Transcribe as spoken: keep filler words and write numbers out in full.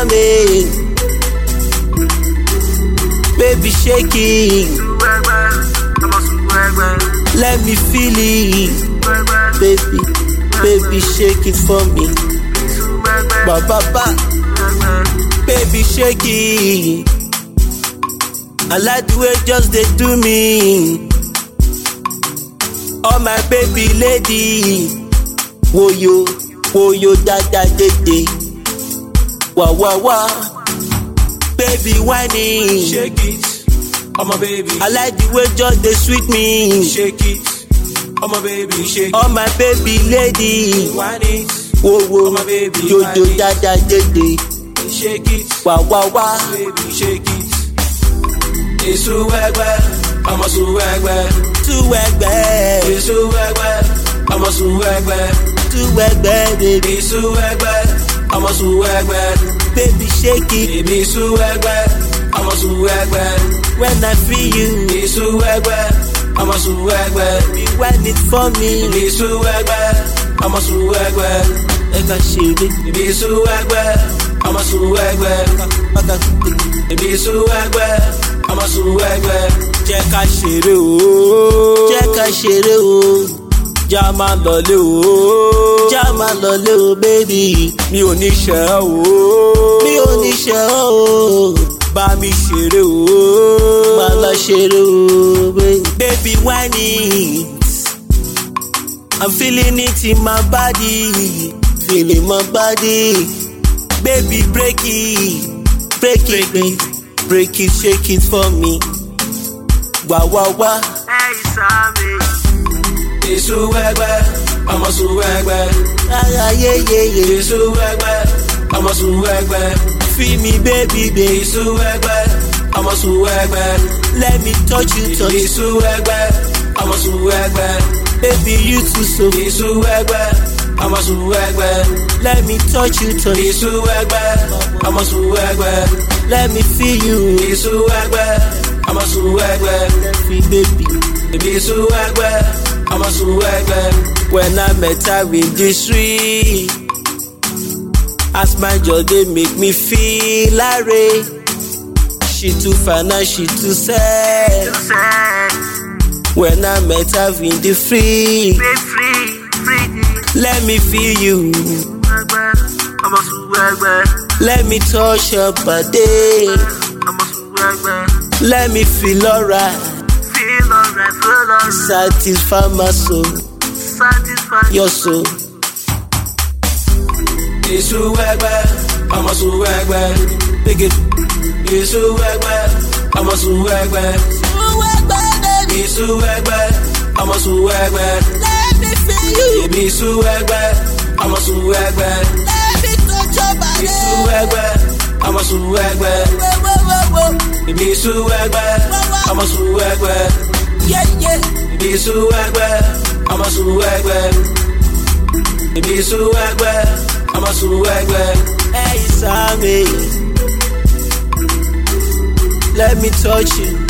Isame. Baby shake it, let me feel it. Baby, baby shake it for me. Ba ba ba. Baby shake it. I like the way just they do me. Oh my baby lady, wo yo, wo yo da da de de. Wa wa wa. Baby whining, shake it, oh my baby. I like the way just they sweet me. Shake it, oh my baby, shake it. Oh my baby lady, Whine it, wo wo, oh my baby, yo whine yo it. da da de de. Shake it, Wa wa wa. baby, shake it. It's swagwa, I'm a swagwa. Tu ẹgbẹ́, It's swagwa, I'm a swagwa. tu ẹgbẹ́ baby. It's swagwa, I'm a swagwa. Baby shake it Baby swagwa, I'm a swagwa. when I feel you. It's swagwa, I'm a swagwa. Baby whine it for me. Baby swagwa, I'm a swagwa. Ẹ ká ṣeré, Baby swagwa, I'm a swagwa. bàtà kùtè. Baby swagwa, I'm a swagwa. Jẹ́ ká ṣeré o, jẹ́ ká ṣeré o, já máa lọlé o, já máa lọlé o baby. Mi ò ní ṣẹ́ ọ́ o, mi ò ní ṣẹ́ ọ́ o, bá mi ṣeré o, má lọ ṣeré o baby. Baby whine it, I'm feeling it in my body, feeling my body. Baby break it, break it, break it, break it, shake it for me. Wa wa wa. It's swagwa, I'm a swagwa. Ah, yeah, yeah, yeah. It's swagwa, I'm a swagwa. Feel me, baby, baby. It's swagwa, I'm a swagwa. Let me touch you, touch you. It's swagwa, I'm a swagwa. Baby, you too so. It's swagwa, I'm a swagwa. Let me touch you, touch you. It's swagwa, I'm a swagwa. Let me feel you. It's swagwa, I'm a swagwa. Feel baby. Baby swagwa, I'm a swagwa. When I met her in the street, as my joy they make me feel irate. She too fine and she too sad. When I met her in the free, let me feel you. Let me touch your body. Let me feel alright. Satisfy my soul, your soul. It's swagwa, I'm a swagwa. Big it, It's swagwa, I'm a swagwa. It's swagwa, I'm a swagwa. let me feel you. Baby swagwa, I'm a swagwa. Let me touch your body. It's swagwa, I'm a swagwa. Whoa, whoa, whoa, whoa. Baby swagwa, I'm a swagwa. Yeah, yeah. Baby swagwa, I'm a swagwa. Baby swagwa, I'm a swagwa. Hey, Isame. Let me touch you.